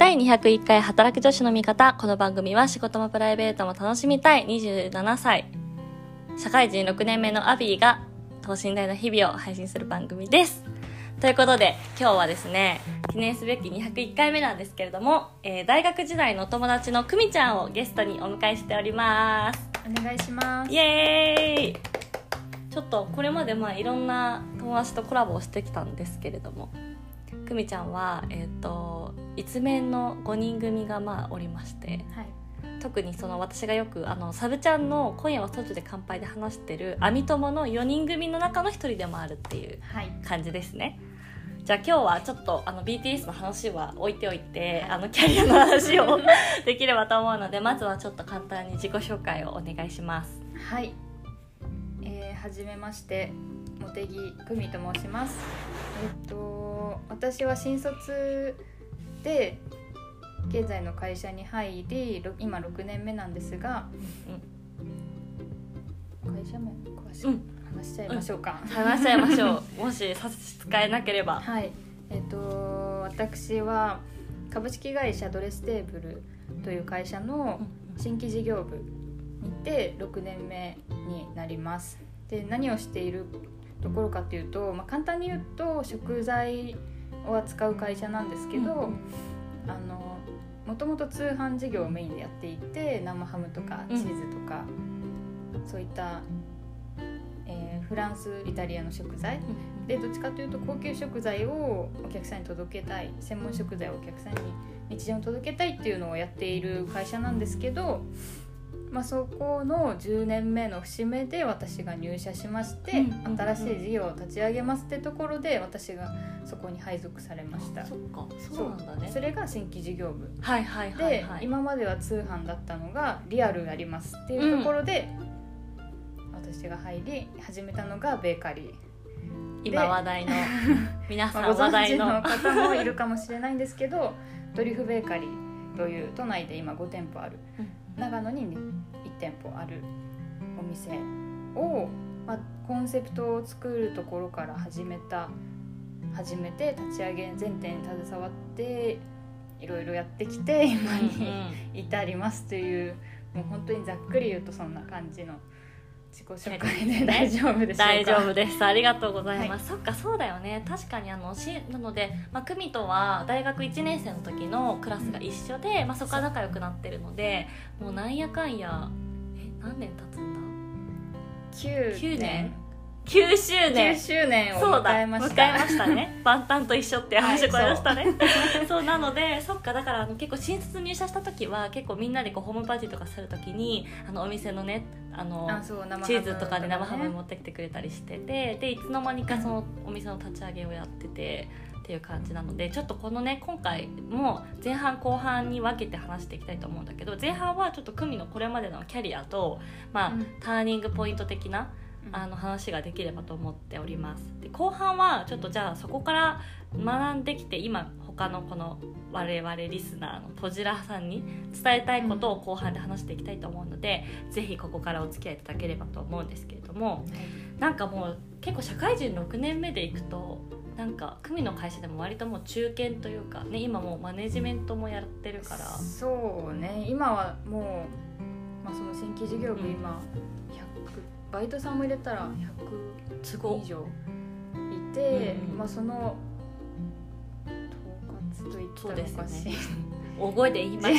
第201回働く女子の味方。この番組は仕事もプライベートも楽しみたい27歳社会人6年目のアビーが等身大の日々を配信する番組です。ということで今日はですね、記念すべき201回目なんですけれども、大学時代の友達のくみちゃんをゲストにお迎えしております。 お願いします。 イエーイ。ちょっとこれまでいろんな友達とコラボをしてきたんですけれども、くみちゃんは一面の5人組がおりまして、 はい、 特に私がよくサブちゃんの今夜はソジュで乾杯で話してるアミ友の4人組の中の1人でもあるっていう感じですね。はい、じゃあ今日はちょっとBTS の話は置いておいて、キャリアの話をできればと思うので、まずはちょっと簡単に自己紹介をお願いします。 はい、はじめまして、茂木久美と申します。私は新卒で現在の会社に入り、今6年目なんですが、会社名詳しく話しちゃいましょうか。 話しちゃいましょう。もし差し支えなければ。 はい、私は株式会社ドレステーブルという会社の新規事業部にて6年目になります。で、何をしているところかというと、簡単に言うと食材を扱う会社なんですけど、もともと通販事業をメインでやっていて、生ハムとかチーズとか、そういった、フランスイタリアの食材で、どっちかというと高級食材をお客さんに届けたい、専門食材をお客さんに日常に届けたいっていうのをやっている会社なんですけど、そこの10年目の節目で私が入社しまして、新しい事業を立ち上げますってところで私がそこに配属されました。 そっか、そうなんだね。 それが新規事業部、 で、 今までは通販だったのがリアルやりますっていうところで、私が入り始めたのがベーカリー。 今話題の皆さんご存知話題のの方もいるかもしれないんですけどトリュフベーカリーという都内で今5店舗ある、長野に1店舗あるお店を、コンセプトを作るところから始めて立ち上げ全店に携わっていろいろやってきて今に至りますという、もう本当にざっくり言うとそんな感じの自己紹介で大丈夫でしょうか。 大丈夫です。ありがとうございます。そっか、そうだよね。確かになので、久美とは大学1年生の時のクラスが一緒で、そこから仲良くなってるので、もうなんやかんや何年経つんだ？9年9周年を迎えました。迎えましたね。万端と一緒って話をこれましたね。そうなので、そっか、だから結構新卒入社した時は結構みんなでホームパーティーとかする時にお店のねチーズとかで生ハム持ってきてくれたりしてて、でいつの間にかそのお店の立ち上げをやっててっていう感じなので、ちょっとこのね今回も前半後半に分けて話していきたいと思うんだけど、前半はちょっと久美のこれまでのキャリアと、ターニングポイント的な話ができればと思っております。で、後半はちょっとじゃあそこから学んできて今他のこの我々リスナーのポジラさんに伝えたいことを後半で話していきたいと思うので、ぜひここからお付き合いいただければと思うんですけれども、なんかもう結構社会人6年目でいくとなんか久美の会社でも割ともう中堅というかね、今もうマネジメントもやってるから、 そうね、今はもう、その新規事業部今100、バイトさんも入れたら100以上いて、その統括と言ったらおかしい、 大声で言いましょう。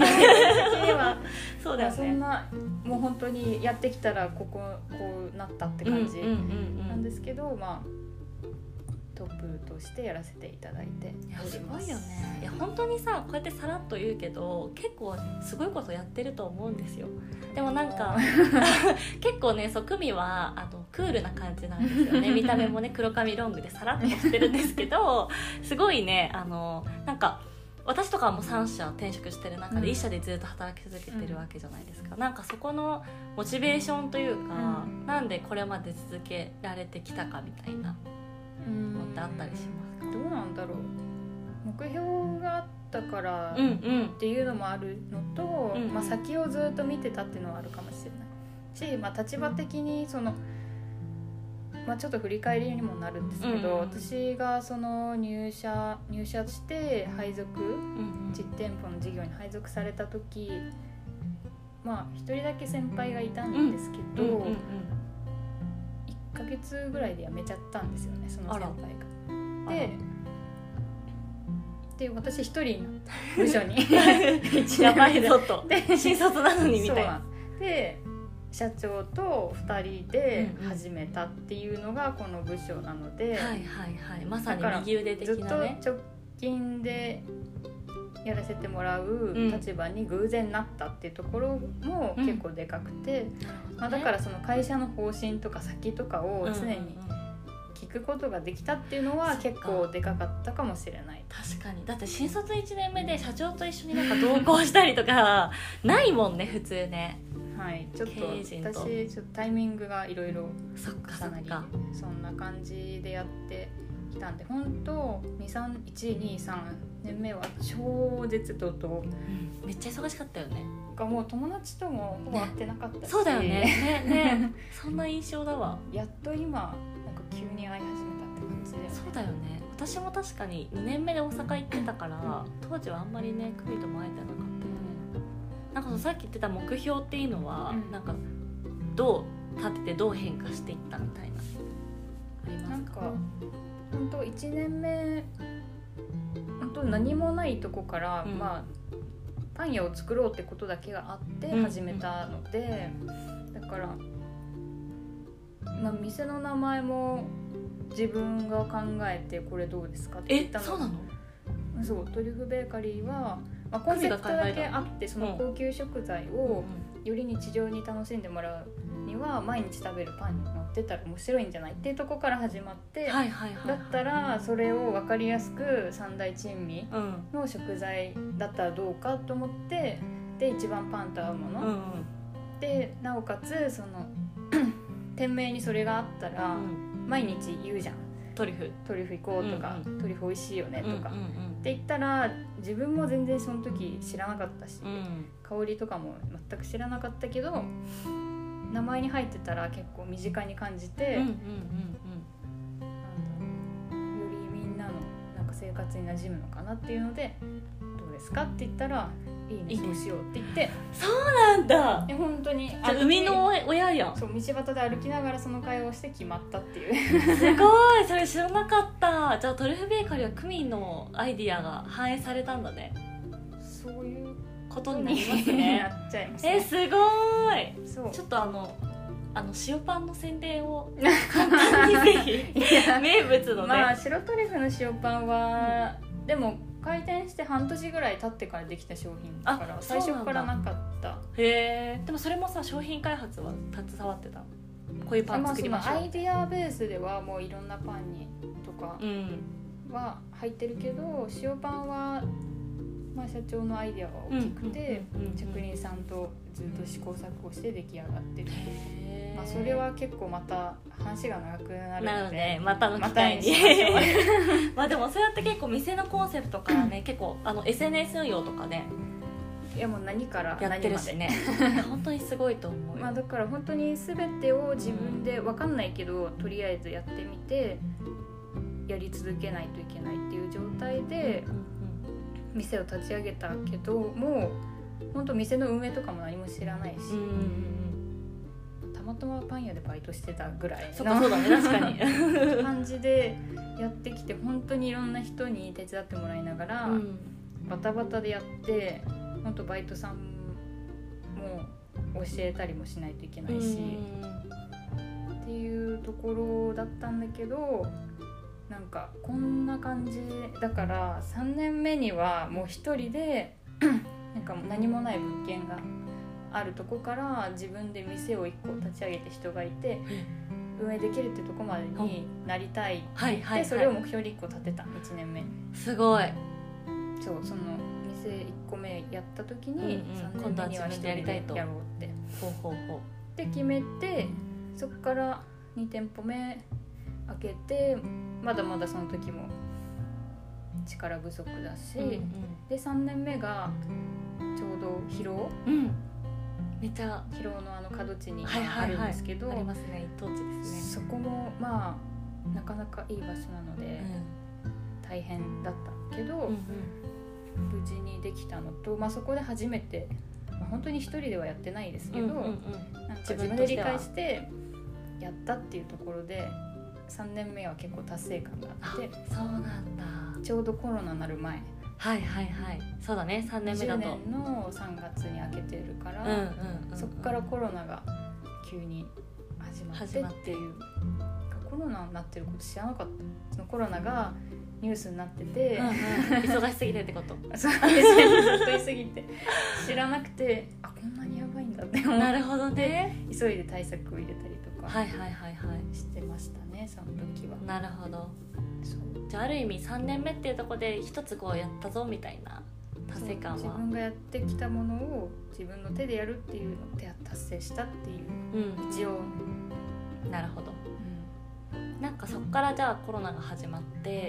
そうだよね。 そんなもう本当にやってきたらこうなったって感じなんですけど、トップとしてやらせていただいております。 すごいよね。いや本当にさ、こうやってさらっと言うけど結構すごいことやってると思うんですよ。でもなんか結構ね、久美はクールな感じなんですよね。見た目もね黒髪ロングでさらっとしてるんですけど、すごいねなんか私とかはもう3社転職してる中で1社でずっと働き続けてるわけじゃないですか。なんかそこのモチベーションというか、なんでこれまで続けられてきたかみたいなのってあったりしますか？ どうなんだろう。目標があったからっていうのもあるのと、先をずっと見てたっていうのはあるかもしれないし、立場的にちょっと振り返りにもなるんですけど、 うん私がその入社して配属、実店舗の事業に配属された時、一人だけ先輩がいたんですけど、1ヶ月ぐらいで辞めちゃったんですよね、その先輩が。で私一人の部署にやばいぞと新卒なのにみたいな。 で社長と2人で始めたっていうのがこの部署なので、 まさに右腕的なね。 ずっと直近でやらせてもらう立場に偶然なったっていうところも結構でかくて、だからその会社の方針とか先とかを常に聞くことができたっていうのは結構でかかったかもしれない。 確かに、だって新卒1年目で社長と一緒に同行したりとかないもんね普通ね。 ちょっと私ちょっとタイミングがいろいろ重なり、そんな感じでやってきたんで、本当1,2,3年目は超絶怒涛、 めっちゃ忙しかったよね。 もう友達ともほぼ会ってなかったし、 そうだよねそんな印象だわ。 やっと今なんか急に会い始めたって感じで。 そうだよね。私も確かに2年目で大阪行ってたから当時はあんまりねクミとも会えてなかったよね。なんかさっき言ってた目標っていうのは、なんかどう立ててどう変化していったみたいなありますか？ なんか本当1年目本当何もないとこから、パン屋を作ろうってことだけがあって始めたので、だから、店の名前も自分が考えてこれどうですかって言ったの。 そうなの？ そう、トリュフベーカリーは、コンセプトだけあって、その高級食材をより日常に楽しんでもらうには毎日食べるパンに乗ってたら面白いんじゃないっていうところから始まって、だったらそれを分かりやすく三大珍味の食材だったらどうかと思って、で一番パンと合うもの、でなおかつその店名にそれがあったら毎日言うじゃん。トリュフ行こうとか、トリュフ美味しいよねとか、って言ったら自分も全然その時知らなかったし、香りとかも全く知らなかったけど、名前に入ってたら結構身近に感じて、よりみんなのなんか生活に馴染むのかなっていうので、どうですかって言ったらいいね、そうしようって言って。 そうなんだ。 本当に生みの親やん。 そう、道端で歩きながらその会話をして決まったっていうすごい、それ知らなかった。じゃあトリュフベーカリーはクミンのアイディアが反映されたんだね。 そういうことになりますね。 なっちゃいますね。 すごい。そう、ちょっと塩パンの宣伝を簡単にぜひ名物のね。 白トリュフの塩パンは、でも開店して半年ぐらい経ってからできた商品だから最初からなかった。 へえ。でもそれもさ、商品開発は携わってたの？こういうパン作りましょう。 アイデアベースではもういろんなパンにとかは入ってるけど、塩パンは社長のアイデアが大きくて、職人さんとずっと試行錯誤して出来上がってる。それは結構また話が長くなるので、 またの機会にでもそうやって結構店のコンセプトからね、結構SNS 運用とかね、 いやもう何から何までやってるしね本当にすごいと思うよ。 だから本当に全てを自分で分かんないけど、とりあえずやってみてやり続けないといけないっていう状態で店を立ち上げたけど、もう本当店の運営とかも何も知らないし、たまたまパン屋でバイトしてたぐらいのそうだね、確かに感じでやってきて、本当にいろんな人に手伝ってもらいながら、バタバタでやって、本当バイトさんも教えたりもしないといけないし、っていうところだったんだけど、なんかこんな感じだから、3年目にはもう一人でなんか何もない物件があるとこから自分で店を1個立ち上げて人がいて運営できるってとこまでになりたいって言って、それを目標に1個立てた。1年目すごい。 その店1個目やった時に、3年目には1人でやろうってで決めて、そこから2店舗目開けて、まだまだその時も力不足だし、で3年目がちょうど疲労めっちゃ広尾の角地にはいはいはいあるんですけど、 ありますね、一等地ですね。 そこもまあなかなかいい場所なので、大変だったけど、 うんうん無事にできたのと、まあ、そこで初めて、まあ、本当に一人ではやってないですけど、 うんうんうん、 なんか自分で理解してやったっていうところで3年目は結構達成感があって。 そうなんだ。 ちょうどコロナになる前、 はいはいはい、そうだね、3年目だと 20年の3月に開けてるから、そこからコロナが急に始まってっていう、コロナになってること知らなかった。そのコロナがニュースになってて、 忙しすぎてってことそうですね、ずっといすぎて知らなくて、あ、こんなにやばいんだって思って、 なるほどね、 急いで対策を入れたりとかはいはいはいはいしてましたね、その時は。 なるほど。 そうじゃあある意味3年目っていうところで一つこうやったぞみたいな達成感は、 自分がやってきたものを自分の手でやるっていうのを達成したっていう、一応なるほど、なんかそこからじゃあコロナが始まって、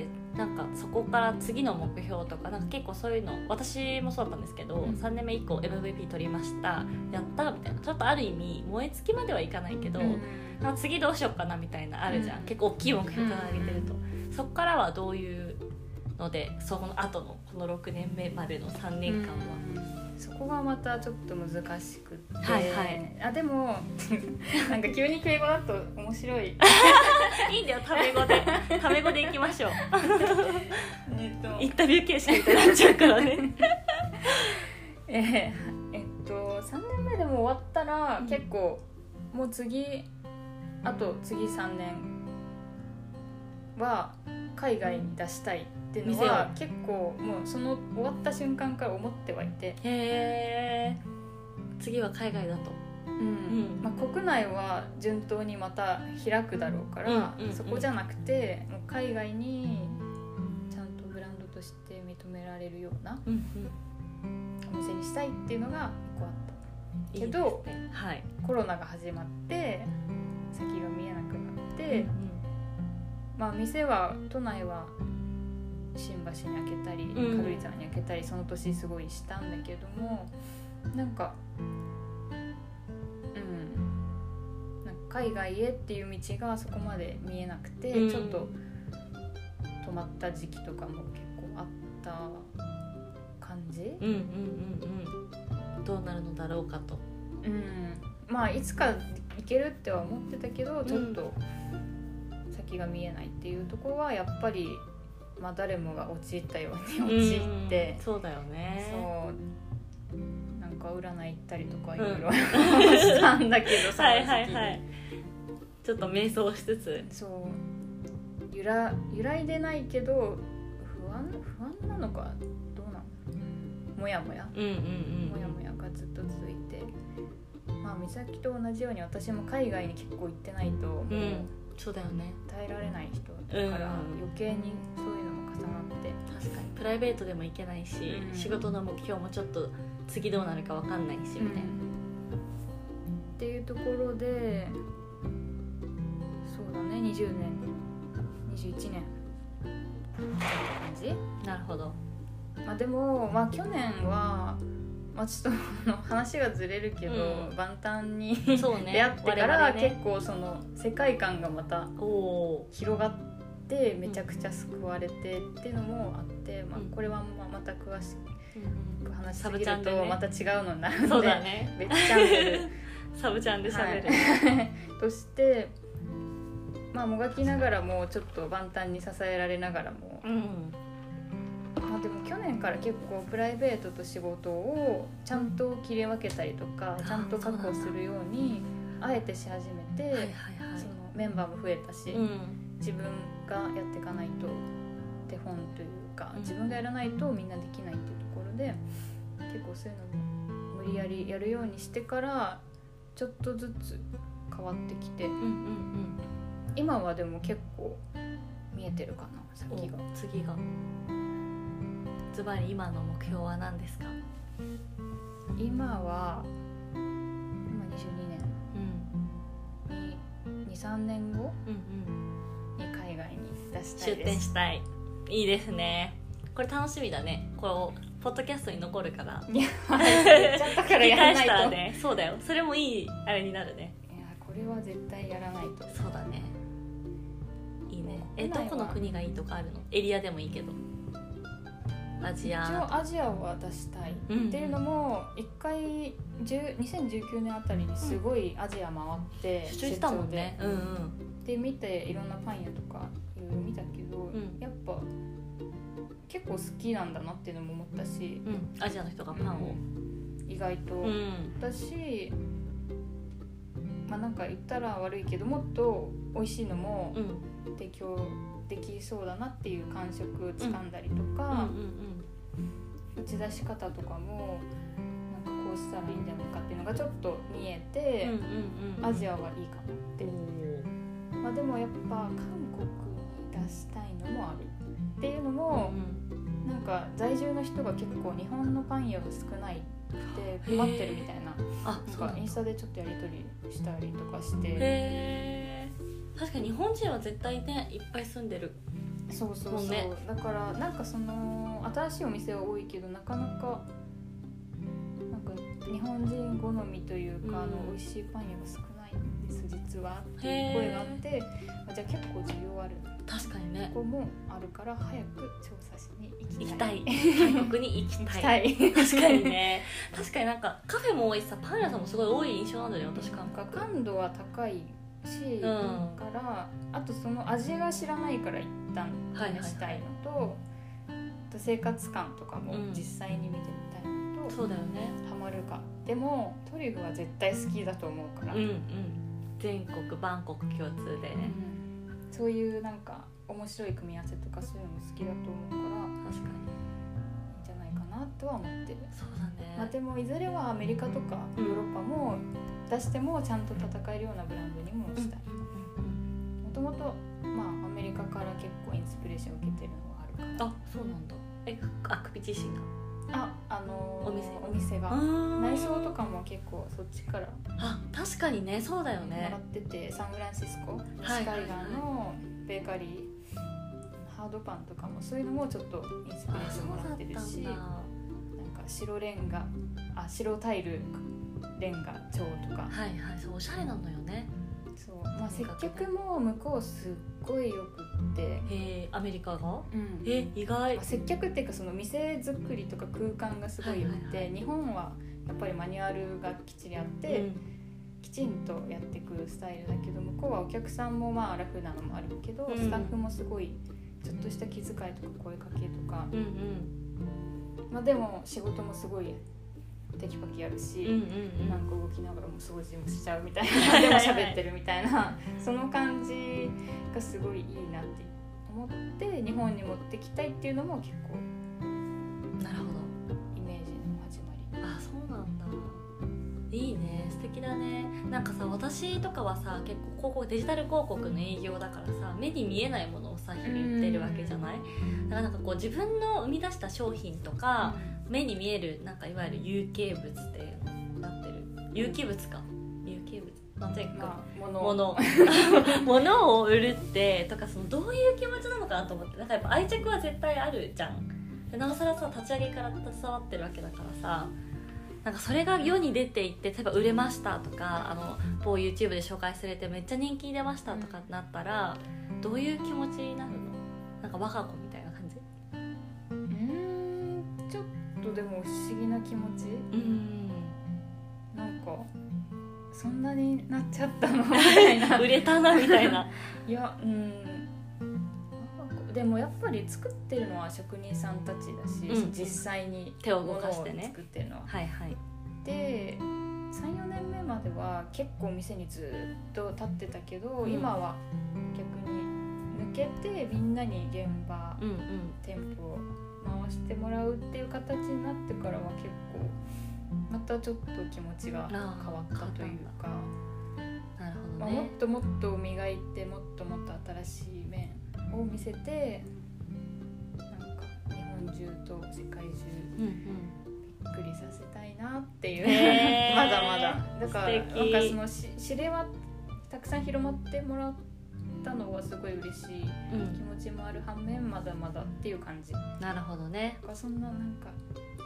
なんかそこから次の目標とか、なんか結構そういうの私もそうだったんですけど、3年目以降 MVP 取りました、やったみたいな、ちょっとある意味燃え尽きまではいかないけど、なんか次どうしようかなみたいなあるじゃん、結構大きい目標から上げてると、そこからはどういうので、その後のこの6年目までの3年間は、 そこがまたちょっと難しくて、 はいはい、 あ、でもなんか急に敬語だと面白いいいんだよ、タメ語でいきましょうインタビュー形式みたいになっちゃうからね 3年目でも終わったら、結構もうあと次3年は海外に出したいっていうのは結構もうその終わった瞬間から思ってはいて、 へー、次は海外だと、 まあ、国内は順当にまた開くだろうから、そこじゃなくてもう海外にちゃんとブランドとして認められるようなお店にしたいっていうのが1個あったけど、 はい、 コロナが始まって先が見えなくなって、まあ、店は都内は新橋に開けたり軽井沢に開けたりその年すごいしたんだけども、なんか海外へっていう道がそこまで見えなくて、ちょっと止まった時期とかも結構あった感じ、 どうなるのだろうかと、 まあいつか行けるっては思ってたけど、ちょっと先が見えないっていうところはやっぱり、まあ、誰もが陥ったように陥って、 そうだよね、 そうなんか占い行ったりとかいろいろしたんだけど、その時期にはいはいはい、ちょっと瞑想しつつ、 そう揺らいでないけど不安なのかどうなの、もやもやがずっと続いて、まあ美咲と同じように私も海外に結構行ってないともう、 そうだよね、 耐えられない人だから、余計にそういうのも重なって、 確かにプライベートでも行けないし、仕事の目標もちょっと次どうなるか分かんないしみたいな、 っていうところで、そうだね、20年21年って感じ。 なるほど。 まあでも、まあ、去年は、まあ、ちょっと話がずれるけど、万端に出会ってから、結構その世界観がまた広がってめちゃくちゃ救われてっていうのもあって、まあ、これはまた詳しく話しすぎるとまた違うのになるので、別チャンネルサブチャンで喋る、 として、まあ、もがきながらもちょっと万端に支えられながらも、まあ、でも去年から結構プライベートと仕事をちゃんと切り分けたりとか、ちゃんと確保するようにあえてし始めて、そのメンバーも増えたし、自分がやっていかないと手本というか、自分がやらないとみんなできないっていうところで、結構そういうのも無理やりやるようにしてからちょっとずつ変わってきて、今はでも結構見えてるかな、先が。 次がズバリ今の目標は何ですか？ 今は22年に 2,3 年後に海外に出したいです。 出店したい。いいですね。これ楽しみだね。こうポッドキャストに残るからいや言っちゃったからやらないと、 聞き返したらね、そうだよ、それもいいあれになるね。 いやこれは絶対やらないと。 そうだね、いいね。 国内はどこの国がいいとかあるの？エリアでもいいけど。アジア。 一応アジアは出したい、 うん、 っていうのも一回2019年あたりにすごいアジア回って出張したもんね。うんうん。 で見ていろんなパン屋とかいろいろ見たけど、やっぱ結構好きなんだなっていうのも思ったし、 アジアの人がパンを、 意外と、だし、まあなんか言ったら悪いけどもっと美味しいのも提供できそうだなっていう感触をつかんだりとか、打ち出し方とかもなんかこうしたらいいんじゃないかっていうのがちょっと見えて、アジアはいいかなって。まあでもやっぱ韓国に出したいのもあるっていうのも、なんか在住の人が結構日本のパン屋が少ないって困ってるみたいな、なんかインスタでちょっとやり取りしたりとかして。 へー、確かに日本人は絶対ねいっぱい住んでる。 そうそうそう、ね、だからなんかその新しいお店は多いけどなかなかなんか日本人好みというか、美味しいパン屋が少ないんです実はっていう声があって、じゃあ結構需要ある。 確かにね、 ここもあるから早く調査しに行きたい。 韓国に行きたい。確かにね、確かになんかカフェも多いしさ、パン屋さんもすごい多い印象なんだよね、私韓国。 感度は高いし、からあとその味が知らないから一旦試したいのと、生活感とかも実際に見てみたいのと、 そうだよね、 ハマるか。でもトリュフは絶対好きだと思うから、 全国バンコク共通で、 そういうなんか面白い組み合わせとかそういうのも好きだと思うから、 確かにいいんじゃないかなとは思ってる。 そうだね、 まあ、でもいずれはアメリカとかヨーロッパも出してもちゃんと戦えるようなブランドにもしたい。もともとまあアメリカから結構インスピレーションを受けてるのがあるから。 あ、そうなんだ。クピ自身がお店が内装とかも結構そっちから、 確かにね、そうだよね、 もらってて、サンフランシスコ西海岸のベーカリー、ハードパンとかもそういうのもちょっとインスピレーションもらってるし、なんか白タイルレンガ調とか、 そうおしゃれなのよね。 そう、まあ、接客も向こうすっごいよくって。 アメリカが、意外。 接客っていうかその店作りとか空間がすごいよくて、日本はやっぱりマニュアルがきっちりあって、きちんとやっていくスタイルだけど、向こうはお客さんもまあラフなのもあるけど、スタッフもすごいちょっとした気遣いとか声かけとか、まあ、でも仕事もすごいテキパキやるし、なんか動きながらも掃除もしちゃうみたいなでも喋ってるみたいなその感じがすごいいいなって思って日本に持ってきたいっていうのも結構なるほどイメージの始まり。 そうなんだ、いいね、素敵だね。なんかさ、私とかはさ結構デジタル広告の営業だからさ、目に見えないものをさ日々売ってるわけじゃない。だからなんかこう自分の生み出した商品とか、目に見えるなんかいわゆる有形物っていうのになってる、有機物か、有形物なんていうか、物を売るってとか、そのどういう気持ちなのかなと思って、なんかやっぱ愛着は絶対あるじゃん。でなおさらさ、立ち上げから携わってるわけだからさ、なんかそれが世に出ていって、例えば売れましたとか、某 YouTube で紹介されてめっちゃ人気出ましたとかってなったら、どういう気持ちになるの？なんか我が子みたいな感じ？ ちょっとでも不思議な気持ち。なんかそんなになっちゃったのみたいな売れたなみたいな。 いや、でもやっぱり作ってるのは職人さんたちだし、実際に手を動かしてね作ってるのは、で 3,4 年目までは結構店にずっと立ってたけど、今は逆に抜けてみんなに現場、店舗を回してもらうっていう形になってからは結構またちょっと気持ちが変わったというか、 なるほどね、 もっともっと磨いて、もっともっと新しい面を見せて、なんか日本中と世界中びっくりさせたいなっていう、まだまだだからなんかその知れはたくさん広まってもらったのはすごい嬉しい気持ちもある反面、まだまだっていう感じ。 なるほどね。 そんななんか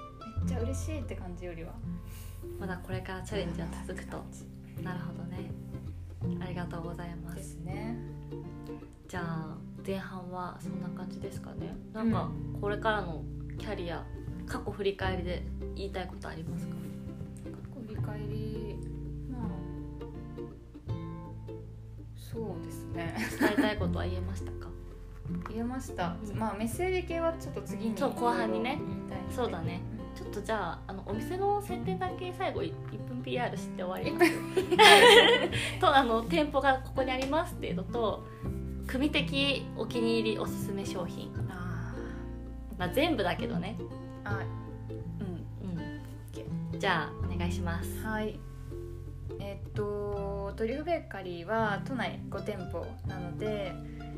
ちゃ嬉しいって感じよりはまだこれからチャレンジは続くと。なるほどね、ありがとうございま。 ですすね。 じゃあ前半はそんな感じですかね。なんかこれからのキャリア、過去振り返りで言いたいことありますか？ 振り返り、まあそうですね伝えたいことは言えましたか？ 言えました、まあメッセージ系はちょっと次にそう後半にね言いたいのでそうだね、ちょっとじゃあお店の宣伝だけ最後1分 PR して終わりますと店舗がここにありますっていうのと、組的お気に入りおすすめ商品、まあ、全部だけどね。じゃあお願いします。 はい。トリュフベーカリーは都内5店舗なので、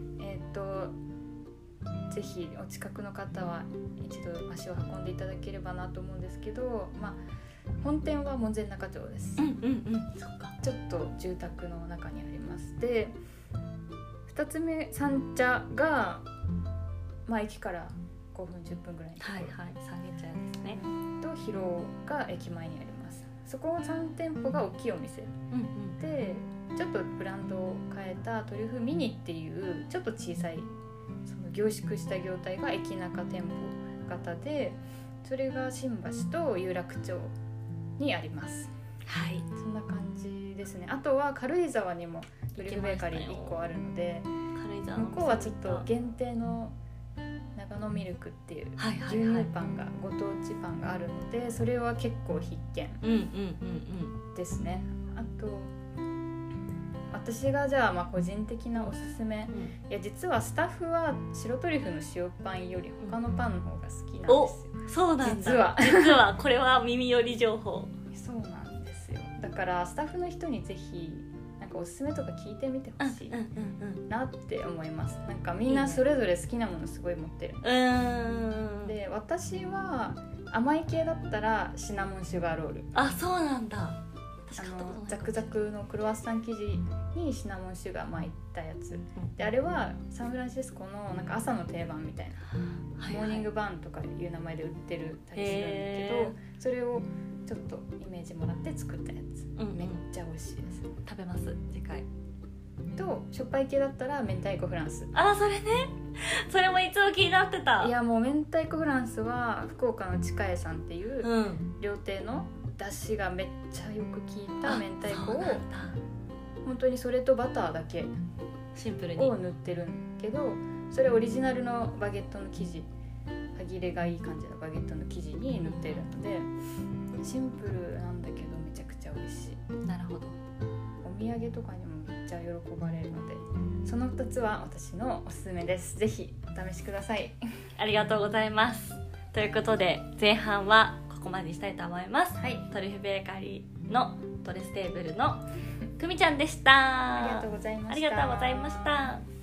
ぜひお近くの方は一度足を運んでいただければなと思うんですけど、まあ、本店は門前仲町です。 そっか。 ちょっと住宅の中にあります。で、2つ目三茶が、まあ、駅から5分10分ぐらいのところ、 三軒茶屋ですね。 と広尾が駅前にあります。そこの3店舗が大きいお店、でちょっとブランドを変えたトリュフミニっていうちょっと小さいその凝縮した業態が駅中店舗型で、それが新橋と有楽町にあります。 はい、 そんな感じですね。あとは軽井沢にもトリュフベーカリー1個あるので、向こうはちょっと限定の長野ミルクっていう牛乳パンがご当地パンがあるので、それは結構必見ですね。あと私がじゃあまあ個人的なおすすめ、いや実はスタッフは白トリュフの塩パンより他のパンの方が好きなんですよ。 そうなんだ。 実はこれは耳寄り情報。 そうなんですよ。だからスタッフの人にぜひなんかおすすめとか聞いてみてほしいなって思います。なんかみんなそれぞれ好きなものすごい持ってる。で私は甘い系だったらシナモンシュガーロール。 あ、そうなんだ。 ザクザクのクロワッサン生地にシナモンシュガー巻いたやつで、あれはサンフランシスコのなんか朝の定番みたいな、モーニングバーンとかいう名前で売ってるたりするんだけど、それをちょっとイメージもらって作ったやつ、めっちゃ美味しいです。 食べます次回。 としょっぱい系だったら明太子フランス。 それね、それもいつも気になってた。 いやもう明太子フランスは福岡の近江さんっていう料亭の出汁がめっちゃよく効いた明太子を本当にそれとバターだけシンプルにを塗ってるんだけど、それオリジナルのバゲットの生地、歯切れがいい感じのバゲットの生地に塗ってるので、シンプルなんだけどめちゃくちゃ美味しい。 なるほど。 お土産とかにもめっちゃ喜ばれるので、その2つは私のおすすめです。ぜひお試しください。 ありがとうございます。ということで前半はここまでにしたいと思います。トリュフベーカリーのドレステーブルのくみちゃんでした。 ありがとうございました。 ありがとうございました。